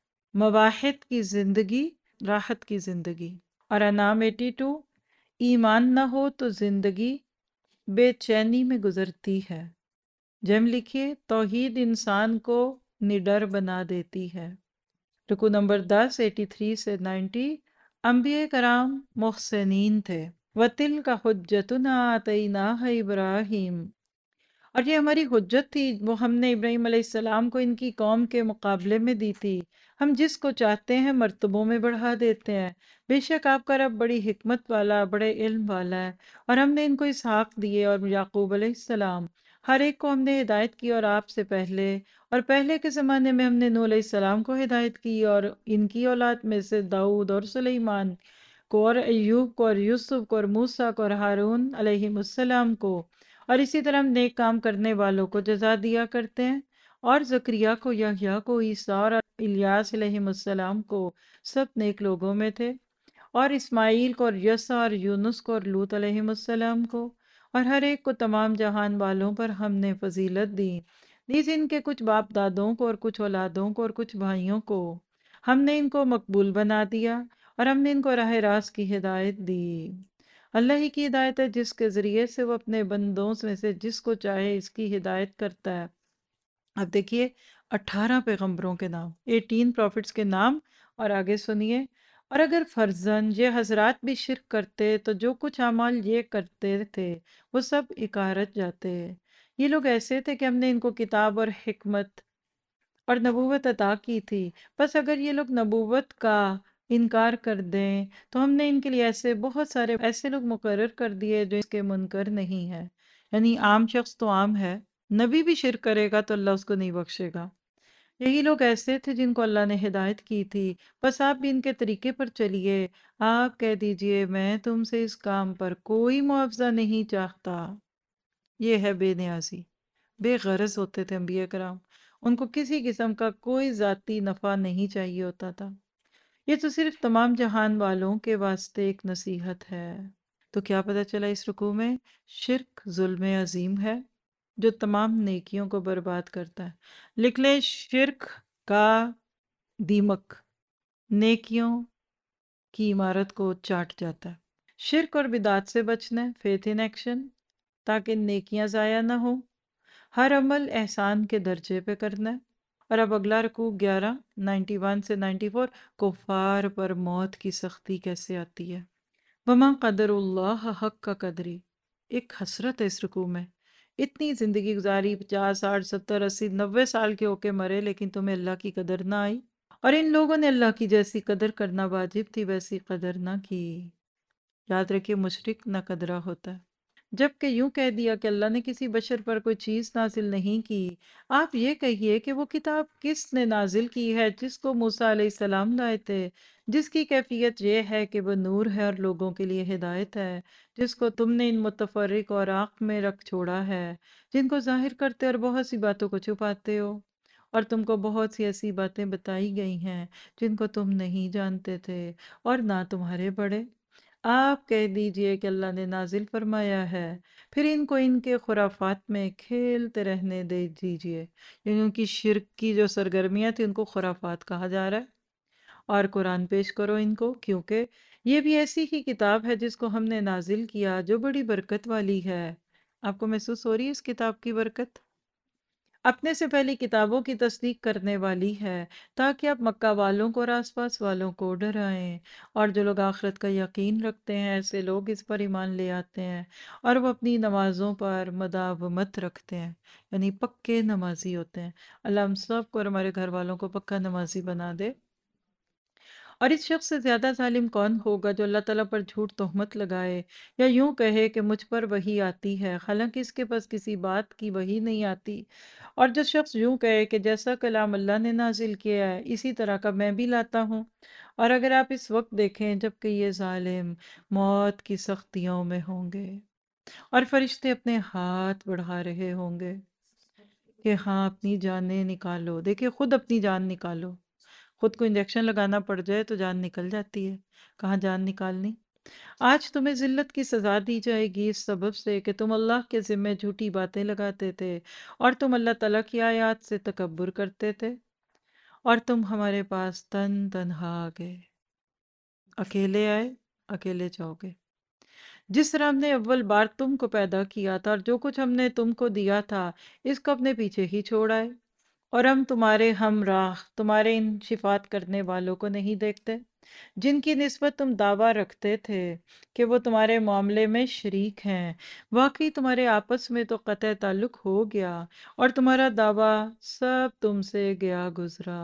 مواحد کی زندگی راحت کی زندگی، اور انعام ایٹی ٹو، ایمان نہ ہو تو زندگی بے چینی میں گزرتی ہے۔ جم لکھیے توحید انسان کو نڈر بنا دیتی ہے۔ رکو نمبر دس ایٹی تھری سے نائنٹی، انبیاء کرام محسنین تھے۔ وَتِلْكَ حُجَّتُنَا آتَيْنَاهَا ابراہیم، اور یہ ہماری حجت تھی وہ ہم نے ابراہیم علیہ السلام کو ان کی قوم کے مقابلے میں دی تھی۔ ہم جس کو چاہتے ہیں مرتبوں میں بڑھا دیتے ہیں۔ بے شک آپ کا رب بڑی حکمت والا بڑے علم والا ہے۔ اور ہم نے ان کو اسحاق دیے اور یعقوب علیہ السلام، ہر ایک کو ہم نے ہدایت کی اور آپ سے پہلے، اور پہلے کے زمانے میں ہم نے نوح علیہ السلام کو ہدایت کی اور ان کی اولاد میں سے داؤد اور سلیمان۔ کو اور ایوب کو اور یوسف کو اور موسیٰ کو اور ہارون علیہ السلام کو، اور اسی طرح ہم نیک کام کرنے والوں کو جزا دیا کرتے ہیں، اور زکریا کو، یحییٰ کو، عیسیٰ اور الیاس علیہ السلام کو، سب نیک لوگوں میں تھے، اور اسماعیل کو اور یسع اور یونس کو اور لوط علیہ السلام کو، اور ہر ایک کو تمام جہان والوں پر ہم نے فضیلت دی، نیز ان کے کچھ باپ دادوں کو اور کچھ اولادوں کو اور کچھ بھائیوں کو ہم نے ان کو مقبول بنا دیا، اور ہم نے ان کو راہ راست کی ہدایت دی۔ اللہ ہی کی ہدایت ہے جس کے ذریعے سے وہ اپنے بندوں میں سے جس کو چاہے اس کی ہدایت کرتا ہے۔ اب دیکھیے اٹھارہ پیغمبروں کے نام، ایٹین پروفٹس کے نام، اور آگے سنیے، اور اگر فرزن یہ حضرات بھی شرک کرتے تو جو کچھ اعمال یہ کرتے تھے وہ سب اکارت جاتے۔ یہ لوگ ایسے تھے کہ ہم نے ان کو کتاب اور حکمت اور نبوت عطا کی تھی، بس اگر یہ لوگ نبوت کا انکار کر دیں تو ہم نے ان کے لیے ایسے بہت سارے ایسے لوگ مقرر کر دیے جو اس کے منکر نہیں ہے، یعنی عام شخص تو عام ہے، نبی بھی شرک کرے گا تو اللہ اس کو نہیں بخشے گا۔ یہی لوگ ایسے تھے جن کو اللہ نے ہدایت کی تھی، بس آپ بھی ان کے طریقے پر چلیے، آپ کہہ دیجئے میں تم سے اس کام پر کوئی معاوضہ نہیں چاہتا۔ یہ ہے بے نیازی، بے غرض ہوتے تھے انبیاء کرام، ان کو کسی قسم کا کوئی ذاتی نفع نہیں چاہیے ہوتا تھا، یہ تو صرف تمام جہان والوں کے واسطے ایک نصیحت ہے۔ تو کیا پتہ چلا اس رکوع میں؟ شرک ظلم عظیم ہے جو تمام نیکیوں کو برباد کرتا ہے۔ لکھ لیں، شرک کا دیمک نیکیوں کی عمارت کو چاٹ جاتا ہے۔ شرک اور بدعات سے بچنا ہے، فیتھ ان ایکشن، تاکہ نیکیاں ضائع نہ ہوں، ہر عمل احسان کے درجے پہ کرنا ہے۔ اور اب اگلا رکوع گیارہ، نائنٹی ون سے نائنٹی فور، کفار پر موت کی سختی کیسے آتی ہے۔ وما قدر اللہ حق کا قدری، ایک حسرت ہے اس رکوع میں، اتنی زندگی گزاری، پچاس ساٹھ ستر اسی نوے سال کے ہو کے مرے لیکن تمہیں اللہ کی قدر نہ آئی، اور ان لوگوں نے اللہ کی جیسی قدر کرنا واجب تھی ویسی قدر نہ کی۔ یاد رکھیے مشرک نہ قدرہ ہوتا ہے۔ جبکہ یوں کہہ دیا کہ اللہ نے کسی بشر پر کوئی چیز نازل نہیں کی، آپ یہ کہیے کہ وہ کتاب کس نے نازل کی ہے جس کو موسیٰ علیہ السلام لائے تھے، جس کی کیفیت یہ ہے کہ وہ نور ہے اور لوگوں کے لیے ہدایت ہے، جس کو تم نے ان متفرق اور آنکھ میں رکھ چھوڑا ہے، جن کو ظاہر کرتے اور بہت سی باتوں کو چھپاتے ہو، اور تم کو بہت سی ایسی باتیں بتائی گئی ہیں جن کو تم نہیں جانتے تھے اور نہ تمہارے بڑے۔ آپ کہہ دیجئے کہ اللہ نے نازل فرمایا ہے، پھر ان کو ان کے خرافات میں کھیلتے رہنے دے دیجئے، یعنی ان کی شرک کی جو سرگرمیاں تھیں ان کو خرافات کہا جا رہا ہے، اور قرآن پیش کرو ان کو، کیونکہ یہ بھی ایسی ہی کتاب ہے جس کو ہم نے نازل کیا جو بڑی برکت والی ہے۔ آپ کو محسوس ہو رہی ہے اس کتاب کی برکت؟ اپنے سے پہلی کتابوں کی تصدیق کرنے والی ہے، تاکہ آپ مکہ والوں کو اور آس پاس والوں کو ڈرائیں، اور جو لوگ آخرت کا یقین رکھتے ہیں ایسے لوگ اس پر ایمان لے آتے ہیں، اور وہ اپنی نمازوں پر مداومت رکھتے ہیں، یعنی پکے نمازی ہوتے ہیں۔ اللہ ہم سب کو اور ہمارے گھر والوں کو پکا نمازی بنا دے۔ اور اس شخص سے زیادہ ظالم کون ہوگا جو اللہ تعالیٰ پر جھوٹ تہمت لگائے، یا یوں کہے کہ مجھ پر وحی آتی ہے حالانکہ اس کے پاس کسی بات کی وحی نہیں آتی، اور جو شخص یوں کہے کہ جیسا کلام اللہ نے نازل کیا ہے اسی طرح کا میں بھی لاتا ہوں۔ اور اگر آپ اس وقت دیکھیں جب کہ یہ ظالم موت کی سختیوں میں ہوں گے اور فرشتے اپنے ہاتھ بڑھا رہے ہوں گے کہ ہاں اپنی جانیں نکالو، دیکھیں خود اپنی جان نکالو، خود کو انجیکشن لگانا پڑ جائے تو جان نکل جاتی ہے، کہاں جان نکالنی۔ آج تمہیں ذلت کی سزا دی جائے گی اس سبب سے کہ تم اللہ کے ذمے جھوٹی باتیں لگاتے تھے، اور تم اللہ تعالیٰ کی آیات سے تکبر کرتے تھے، اور تم ہمارے پاس تن تنہا آ گئے، اکیلے آئے اکیلے جاؤ گے۔ جس طرح ہم نے اول بار تم کو پیدا کیا تھا اور جو کچھ ہم نے تم کو دیا تھا اس کو اپنے پیچھے ہی چھوڑ آئے، اور ہم تمہارے ہمراہ تمہارے ان شفاعت کرنے والوں کو نہیں دیکھتے جن کی نسبت تم دعویٰ رکھتے تھے کہ وہ تمہارے معاملے میں شریک ہیں، واقعی تمہارے آپس میں تو قطع تعلق ہو گیا اور تمہارا دعویٰ سب تم سے گیا گزرا۔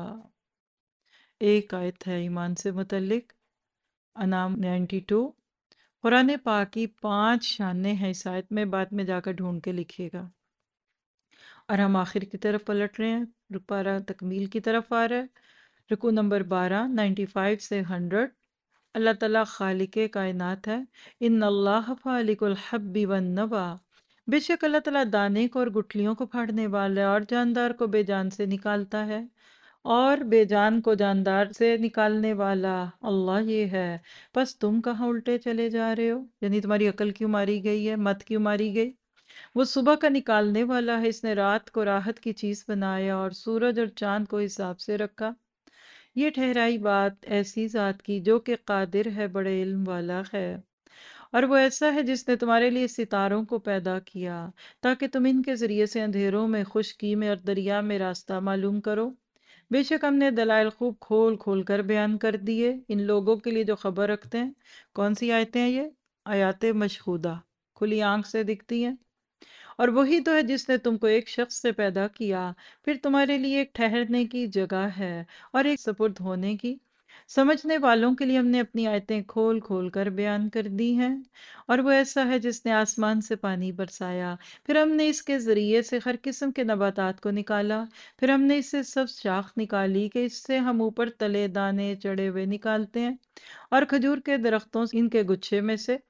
ایک آیت ہے ایمان سے متعلق، انعام نائنٹی ٹو، قرآن پاک کی پانچ شانیں ہیں اس آیت میں، بعد میں جا کر ڈھونڈ کے لکھیے گا۔ اور ہم آخر کی طرف پلٹ رہے ہیں، پارہ تکمیل کی طرف آ رہا ہے، رکوع نمبر بارہ، نائنٹی فائیو سے ہنڈریڈ، اللہ تعالیٰ خالق کائنات ہے۔ ان اللہ فالق الحب والنوا، بے شک اللہ تعالیٰ دانے کو اور گٹھلیوں کو پھاڑنے والا ہے، اور جاندار کو بے جان سے نکالتا ہے، اور بے جان کو جاندار سے نکالنے والا اللہ یہ ہے۔ پس تم کہاں الٹے چلے جا رہے ہو؟ یعنی تمہاری عقل کیوں ماری گئی ہے، مت کیوں ماری گئی؟ وہ صبح کا نکالنے والا ہے، اس نے رات کو راحت کی چیز بنایا اور سورج اور چاند کو حساب سے رکھا۔ یہ ٹھہرائی بات ایسی ذات کی جو کہ قادر ہے، بڑے علم والا ہے۔ اور وہ ایسا ہے جس نے تمہارے لیے ستاروں کو پیدا کیا تاکہ تم ان کے ذریعے سے اندھیروں میں، خشکی میں اور دریا میں راستہ معلوم کرو۔ بے شک ہم نے دلائل خوب کھول کھول کر بیان کر دیے ان لوگوں کے لیے جو خبر رکھتے ہیں۔ کون سی آیتیں ہیں یہ؟ آیات مشہودہ، کھلی آنکھ سے دکھتی ہیں۔ اور وہی تو ہے جس نے تم کو ایک شخص سے پیدا کیا، پھر تمہارے لیے ایک ٹھہرنے کی جگہ ہے اور ایک سپرد ہونے کی۔ سمجھنے والوں کے لیے ہم نے اپنی آیتیں کھول کھول کر بیان کر دی ہیں۔ اور وہ ایسا ہے جس نے آسمان سے پانی برسایا، پھر ہم نے اس کے ذریعے سے ہر قسم کے نباتات کو نکالا، پھر ہم نے اس سے سب شاخ نکالی کہ اس سے ہم اوپر تلے دانے چڑھے ہوئے نکالتے ہیں، اور کھجور کے درختوں ان کے گچھے میں سے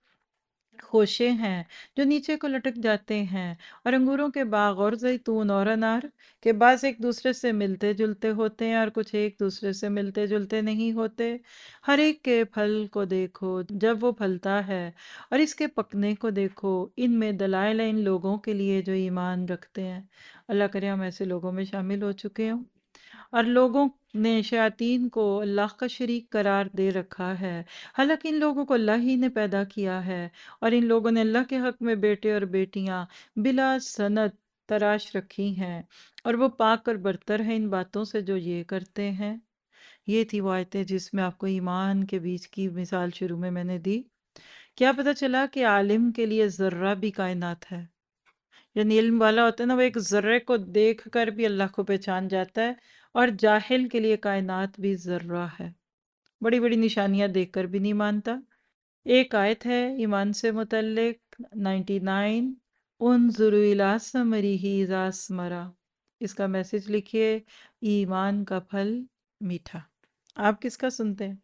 خوشے ہیں جو نیچے کو لٹک جاتے ہیں، اور انگوروں کے باغ اور زیتون اور انار کے بعض ایک دوسرے سے ملتے جلتے ہوتے ہیں اور کچھ ایک دوسرے سے ملتے جلتے نہیں ہوتے۔ ہر ایک کے پھل کو دیکھو جب وہ پھلتا ہے، اور اس کے پکنے کو دیکھو، ان میں دلائل ہیں ان لوگوں کے لیے جو ایمان رکھتے ہیں۔ اللہ کرے ہم ایسے لوگوں میں شامل ہو چکے ہوں۔ اور لوگوں نے شیاطین کو اللہ کا شریک قرار دے رکھا ہے، حالانکہ ان لوگوں کو اللہ ہی نے پیدا کیا ہے، اور ان لوگوں نے اللہ کے حق میں بیٹے اور بیٹیاں بلا سند تراش رکھی ہیں، اور وہ پاک اور برتر ہیں ان باتوں سے جو یہ کرتے ہیں۔ یہ تھی وہ آیتیں جس میں آپ کو ایمان کے بیچ کی مثال شروع میں میں نے دی۔ کیا پتہ چلا کہ عالم کے لیے ذرہ بھی کائنات ہے؟ یعنی علم والا ہوتا ہے نا، وہ ایک ذرے کو دیکھ کر بھی اللہ کو پہچان جاتا ہے، اور جاہل کے لیے کائنات بھی ذرہ ہے، بڑی بڑی نشانیاں دیکھ کر بھی نہیں مانتا۔ ایک آیت ہے ایمان سے متعلق، نائنٹی نائن، انظروا الی ثمرہ اذا اثمر، اس کا میسج لکھیے، ایمان کا پھل میٹھا۔ آپ کس کا سنتے ہیں؟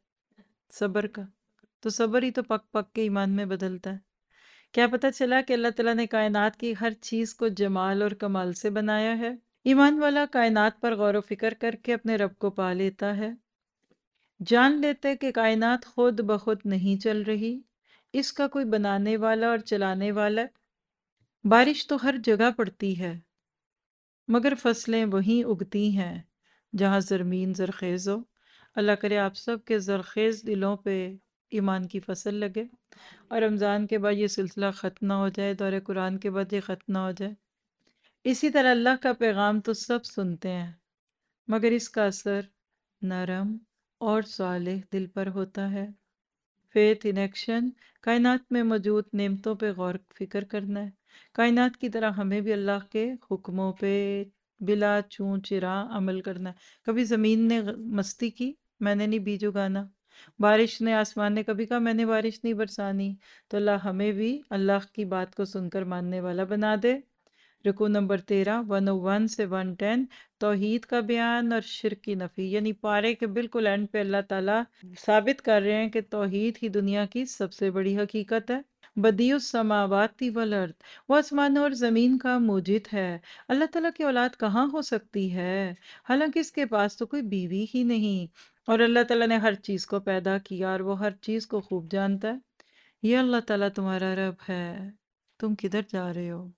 صبر کا۔ تو صبر ہی تو پک پک کے ایمان میں بدلتا ہے۔ کیا پتہ چلا کہ اللہ تعالیٰ نے کائنات کی ہر چیز کو جمال اور کمال سے بنایا ہے؟ ایمان والا کائنات پر غور و فکر کر کے اپنے رب کو پا لیتا ہے، جان لیتے کہ کائنات خود بخود نہیں چل رہی، اس کا کوئی بنانے والا اور چلانے والا ہے۔ بارش تو ہر جگہ پڑتی ہے، مگر فصلیں وہیں اگتی ہیں جہاں زرمین زرخیز ہو۔ اللہ کرے آپ سب کے زرخیز دلوں پہ ایمان کی فصل لگے، اور رمضان کے بعد یہ سلسلہ ختم نہ ہو جائے، دور قرآن کے بعد یہ ختم نہ ہو جائے۔ اسی طرح اللہ کا پیغام تو سب سنتے ہیں، مگر اس کا اثر نرم اور صالح دل پر ہوتا ہے۔ فیتھ ان ایکشن، کائنات میں موجود نعمتوں پہ غور فکر کرنا ہے۔ کائنات کی طرح ہمیں بھی اللہ کے حکموں پہ بلا چون چرا عمل کرنا ہے۔ کبھی زمین نے غ- مستی کی، میں نے نہیں بیج اگانا۔ بارش نے، آسمان نے کبھی کہا میں نے بارش نہیں برسانی۔ تو اللہ ہمیں بھی اللہ کی بات کو سن کر ماننے والا بنا دے۔ رکو نمبر تیرہ، ون او ون سے ون ٹین، توحید کا بیان اور شرک کی نفی، یعنی پارے کے بالکل اینڈ پہ اللہ تعالیٰ ثابت کر رہے ہیں کہ توحید ہی دنیا کی سب سے بڑی حقیقت ہے۔ بدیع السماوات والارض، وہ آسمانوں اور زمین کا موجد ہے۔ اللہ تعالیٰ کی اولاد کہاں ہو سکتی ہے، حالانکہ اس کے پاس تو کوئی بیوی ہی نہیں، اور اللہ تعالیٰ نے ہر چیز کو پیدا کیا اور وہ ہر چیز کو خوب جانتا ہے۔ یہ اللہ تعالیٰ تمہارا رب ہے، تم کدھر جا رہے ہو؟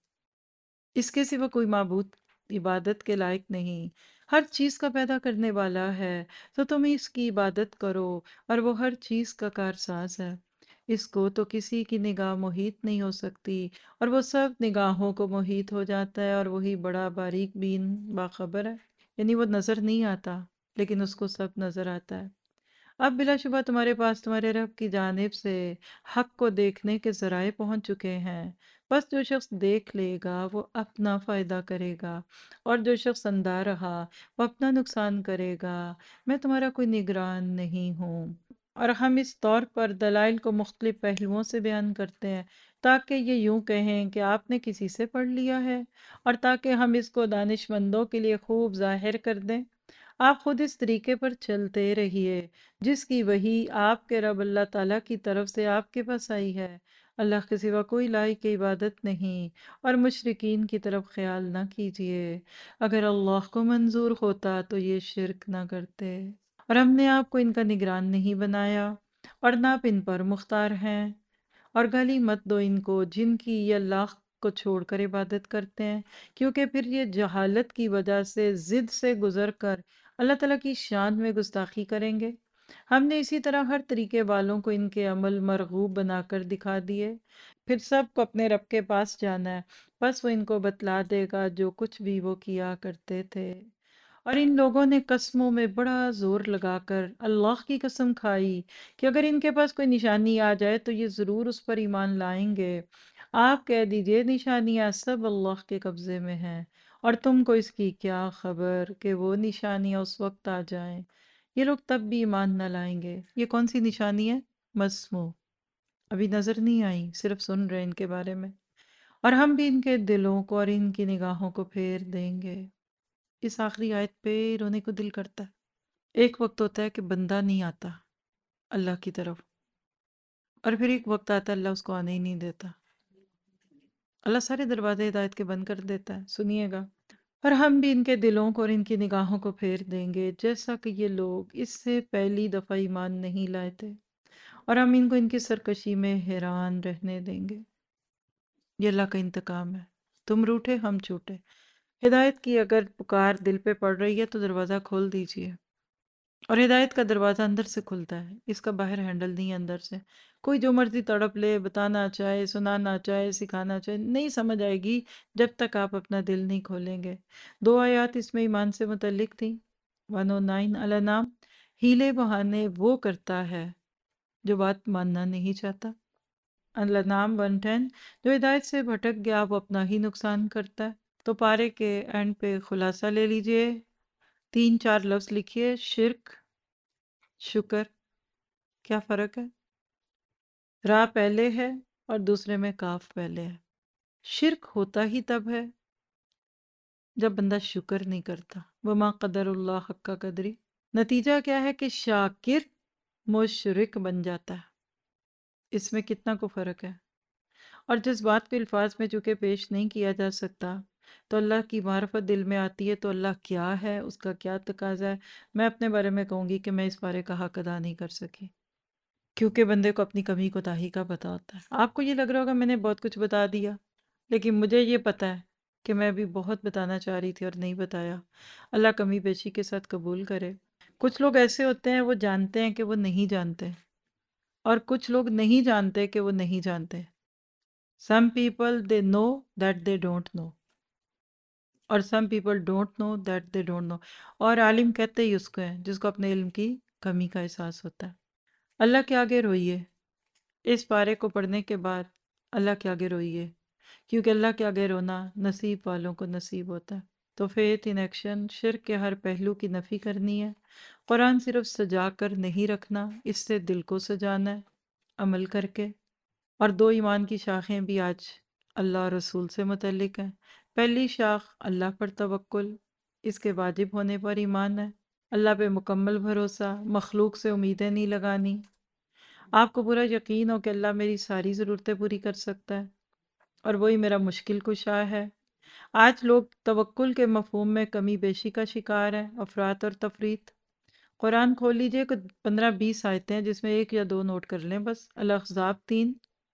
اس کے سوا کوئی معبود عبادت کے لائق نہیں، ہر چیز کا پیدا کرنے والا ہے، تو تم اس کی عبادت کرو، اور وہ ہر چیز کا کارساز ہے۔ اس کو تو کسی کی نگاہ محیط نہیں ہو سکتی، اور وہ سب نگاہوں کو محیط ہو جاتا ہے، اور وہی بڑا باریک بین باخبر ہے۔ یعنی وہ نظر نہیں آتا لیکن اس کو سب نظر آتا ہے۔ اب بلا شبہ تمہارے پاس تمہارے رب کی جانب سے حق کو دیکھنے کے ذرائع پہنچ چکے ہیں، بس جو شخص دیکھ لے گا وہ اپنا فائدہ کرے گا، اور جو شخص اندھا رہا وہ اپنا نقصان کرے گا۔ میں تمہارا کوئی نگران نہیں ہوں۔ اور ہم اس طور پر دلائل کو مختلف پہلوؤں سے بیان کرتے ہیں تاکہ یہ یوں کہیں کہ آپ نے کسی سے پڑھ لیا ہے، اور تاکہ ہم اس کو دانش مندوں کے لیے خوب ظاہر کر دیں۔ آپ خود اس طریقے پر چلتے رہیے جس کی وحی آپ کے رب اللہ تعالیٰ کی طرف سے آپ کے پاس آئی ہے۔ اللہ کے سوا کوئی لائق عبادت نہیں، اور مشرکین کی طرف خیال نہ کیجیے۔ اگر اللہ کو منظور ہوتا تو یہ شرک نہ کرتے، اور ہم نے آپ کو ان کا نگران نہیں بنایا، اور نہ آپ ان پر مختار ہیں۔ اور گالی مت دو ان کو جن کی یہ اللہ کو چھوڑ کر عبادت کرتے ہیں، کیونکہ پھر یہ جہالت کی وجہ سے ضد سے گزر کر اللہ تعالیٰ کی شان میں گستاخی کریں گے۔ ہم نے اسی طرح ہر طریقے والوں کو ان کے عمل مرغوب بنا کر دکھا دیے، پھر سب کو اپنے رب کے پاس جانا ہے، بس وہ ان کو بتلا دے گا جو کچھ بھی وہ کیا کرتے تھے۔ اور ان لوگوں نے قسموں میں بڑا زور لگا کر اللہ کی قسم کھائی کہ اگر ان کے پاس کوئی نشانی آ جائے تو یہ ضرور اس پر ایمان لائیں گے۔ آپ کہہ دیجئے نشانیاں سب اللہ کے قبضے میں ہیں، اور تم کو اس کی کیا خبر کہ وہ نشانیاں اس وقت آ جائیں۔ یہ لوگ تب بھی ایمان نہ لائیں گے۔ یہ کون سی نشانی ہے؟ مسموع، ابھی نظر نہیں آئی، صرف سن رہے ان کے بارے میں۔ اور ہم بھی ان کے دلوں کو اور ان کی نگاہوں کو پھیر دیں گے۔ اس آخری آیت پہ رونے کو دل کرتا ہے۔ ایک وقت ہوتا ہے کہ بندہ نہیں آتا اللہ کی طرف، اور پھر ایک وقت آتا ہے اللہ اس کو آنے ہی نہیں دیتا، اللہ سارے دروازے ہدایت کے بند کر دیتا ہے۔ سنیے گا، اور ہم بھی ان کے دلوں کو اور ان کی نگاہوں کو پھیر دیں گے جیسا کہ یہ لوگ اس سے پہلی دفعہ ایمان نہیں لائے تھے، اور ہم ان کو ان کی سرکشی میں حیران رہنے دیں گے۔ یہ اللہ کا انتقام ہے، تم روٹھے ہم چھوٹے۔ ہدایت کی اگر پکار دل پہ پڑ رہی ہے تو دروازہ کھول دیجئے، اور ہدایت کا دروازہ اندر سے کھلتا ہے، اس کا باہر ہینڈل نہیں ہے، اندر سے۔ کوئی جو مرضی تڑپ لے، بتانا چاہے، سنانا چاہے، سکھانا چاہے، نہیں سمجھ آئے گی جب تک آپ اپنا دل نہیں کھولیں گے۔ دو آیات اس میں ایمان سے متعلق تھیں۔ ون او نائن الانعام، ہیلے بہانے وہ کرتا ہے جو بات ماننا نہیں چاہتا۔ الانعام ون ٹین، جو ہدایت سے بھٹک گیا وہ اپنا ہی نقصان کرتا ہے۔ تو پارے کے اینڈ پہ خلاصہ لے لیجئے، تین چار لفظ لکھیے: شرک، شکر۔ کیا فرق ہے؟ را پہلے ہے اور دوسرے میں کاف پہلے ہے۔ شرک ہوتا ہی تب ہے جب بندہ شکر نہیں کرتا۔ وما قدر اللہ حق قدری، نتیجہ کیا ہے کہ شاکر مشرک بن جاتا ہے۔ اس میں کتنا کو فرق ہے؟ اور جس بات کو الفاظ میں چونکہ پیش نہیں کیا جا سکتا تو اللہ کی معرفت دل میں آتی ہے، تو اللہ کیا ہے، اس کا کیا تقاضا ہے۔ میں اپنے بارے میں کہوں گی کہ میں اس بارے کا حق ادا نہیں کر سکی، کیونکہ بندے کو اپنی کمی کوتاہی کا پتہ ہوتا ہے۔ آپ کو یہ لگ رہا ہوگا میں نے بہت کچھ بتا دیا، لیکن مجھے یہ پتہ ہے کہ میں بھی بہت بتانا چاہ رہی تھی اور نہیں بتایا۔ اللہ کمی بیشی کے ساتھ قبول کرے۔ کچھ لوگ ایسے ہوتے ہیں وہ جانتے ہیں کہ وہ نہیں جانتے، اور کچھ لوگ نہیں جانتے کہ وہ نہیں جانتے۔ Some people they know that they don't know، اور some people don't know that they don't know۔ اور عالم کہتے ہی اس کو ہیں جس کو اپنے علم کی کمی کا احساس ہوتا ہے۔ اللہ کے آگے روئیے، اس پارے کو پڑھنے کے بعد اللہ کے آگے روئیے، کیونکہ اللہ کے آگے رونا نصیب والوں کو نصیب ہوتا ہے۔ تو فیتھ ان ایکشن، شرک کے ہر پہلو کی نفی کرنی ہے۔ قرآن صرف سجا کر نہیں رکھنا، اس سے دل کو سجانا ہے عمل کر کے۔ اور دو ایمان کی شاخیں بھی آج اللہ اور رسول سے متعلق ہیں۔ پہلی شاخ اللہ پر توکل، اس کے واجب ہونے پر ایمان ہے۔ اللہ پہ مکمل بھروسہ، مخلوق سے امیدیں نہیں لگانی۔ آپ کو پورا یقین ہو کہ اللہ میری ساری ضرورتیں پوری کر سکتا ہے، اور وہی میرا مشکل کشا ہے۔ آج لوگ توکل کے مفہوم میں کمی بیشی کا شکار ہیں، افراط اور تفریط۔ قرآن کھول لیجئے، کچھ پندرہ بیس آیتیں ہیں جس میں ایک یا دو نوٹ کر لیں بس۔ الاحزاب تین،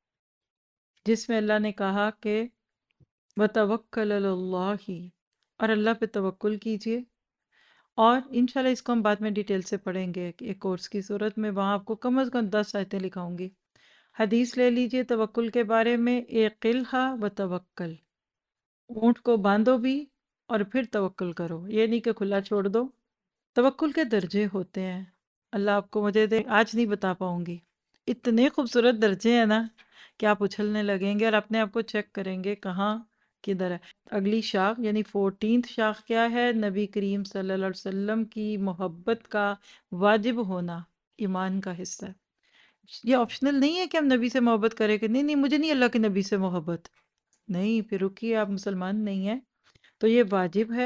جس میں اللہ نے کہا کہ وَتَوَكَّلْ عَلَى اللَّهِ، اور اللہ پہ توکل کیجئے۔ اور انشاءاللہ اس کو ہم بعد میں ڈیٹیل سے پڑھیں گے ایک کورس کی صورت میں، وہاں آپ کو کم از کم دس آیتیں لکھاؤں گی۔ حدیث لے لیجئے توکل کے بارے میں، اعقلھا وتوکل، اونٹ کو باندھو بھی اور پھر توکل کرو، یہ نہیں کہ کھلا چھوڑ دو۔ توکل کے درجے ہوتے ہیں، اللہ آپ کو مجھے دے، آج نہیں بتا پاؤں گی۔ اتنے خوبصورت درجے ہیں نا کہ آپ اچھلنے لگیں گے اور اپنے آپ کو چیک کریں گے کہاں کدھر ہے۔ اگلی شاخ یعنی فورٹینتھ شاخ کیا ہے؟ نبی کریم صلی اللہ علیہ وسلم کی محبت کا واجب ہونا ایمان کا حصہ ہے۔ یہ آپشنل نہیں ہے کہ ہم نبی سے محبت کریں کہ نہیں نہیں مجھے نہیں اللہ کے نبی سے محبت، نہیں، پھر رکیے، آپ مسلمان نہیں ہیں، تو یہ واجب ہے۔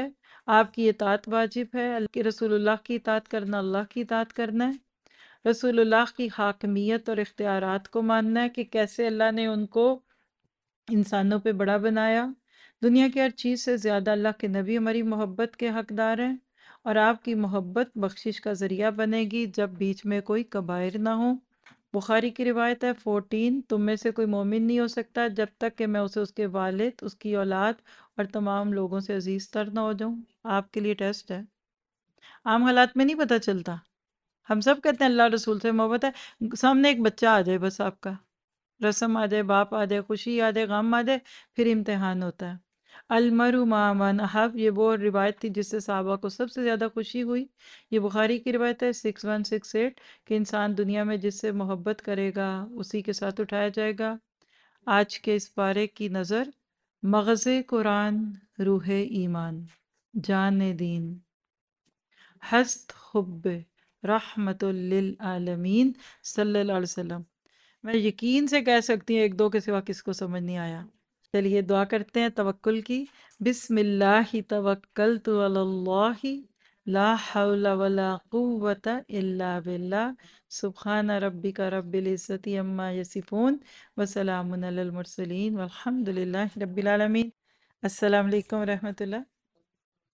آپ کی اطاعت واجب ہے، اللہ کے رسول اللہ کی اطاعت کرنا اللہ کی اطاعت کرنا ہے، رسول اللہ کی حاکمیت اور اختیارات کو ماننا ہے کہ کیسے اللہ نے ان کو انسانوں پہ بڑا بنایا۔ دنیا کی ہر چیز سے زیادہ اللہ کے نبی ہماری محبت کے حقدار ہیں، اور آپ کی محبت بخشش کا ذریعہ بنے گی جب بیچ میں کوئی کبائر نہ ہو۔ بخاری کی روایت ہے فورٹین، تم میں سے کوئی مومن نہیں ہو سکتا جب تک کہ میں اسے اس کے والد، اس کی اولاد اور تمام لوگوں سے عزیز تر نہ ہو جاؤں۔ آپ کے لیے ٹیسٹ ہے، عام حالات میں نہیں پتہ چلتا۔ ہم سب کہتے ہیں اللہ رسول سے محبت ہے، سامنے ایک بچہ آ جائے بس آپ کا، رسم آ جائے، باپ آ جائے، خوشی آ جائے، غم آ جائے، پھر امتحان ہوتا ہے۔ المرء مع من احب، یہ وہ روایت تھی جس سے صحابہ کو سب سے زیادہ خوشی ہوئی۔ یہ بخاری کی روایت ہے سکس ون سکس ایٹ کہ انسان دنیا میں جس سے محبت کرے گا اسی کے ساتھ اٹھایا جائے گا۔ آج کے اس پارے کی نظر، مغز قرآن، روح ایمان، جان دین، ہست حب رحمت للعالمین صلی اللہ علیہ وسلم۔ میں یقین سے کہہ سکتی ہوں ایک دو کے سوا کس کو سمجھ نہیں آیا۔ چلیے دعا کرتے ہیں توکل کی۔ بسم اللہ توکلت علی اللہ لا حول ولا قوة الا باللہ، سبحان ربک رب العزت عما یصفون وسلام علی المرسلین والحمد للہ رب العالمین۔ السلام علیکم ورحمۃ اللہ۔